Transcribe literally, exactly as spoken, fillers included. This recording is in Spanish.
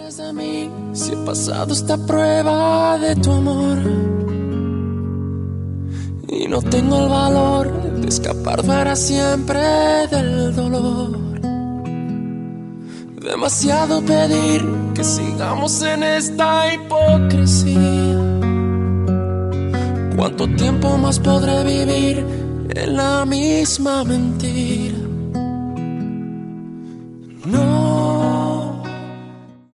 después de mí si he pasado esta prueba de tu amor? Y no tengo el valor de escapar para siempre del dolor. Demasiado pedir que sigamos en esta hipocresía. ¿Cuánto tiempo más podré vivir en la misma mentira?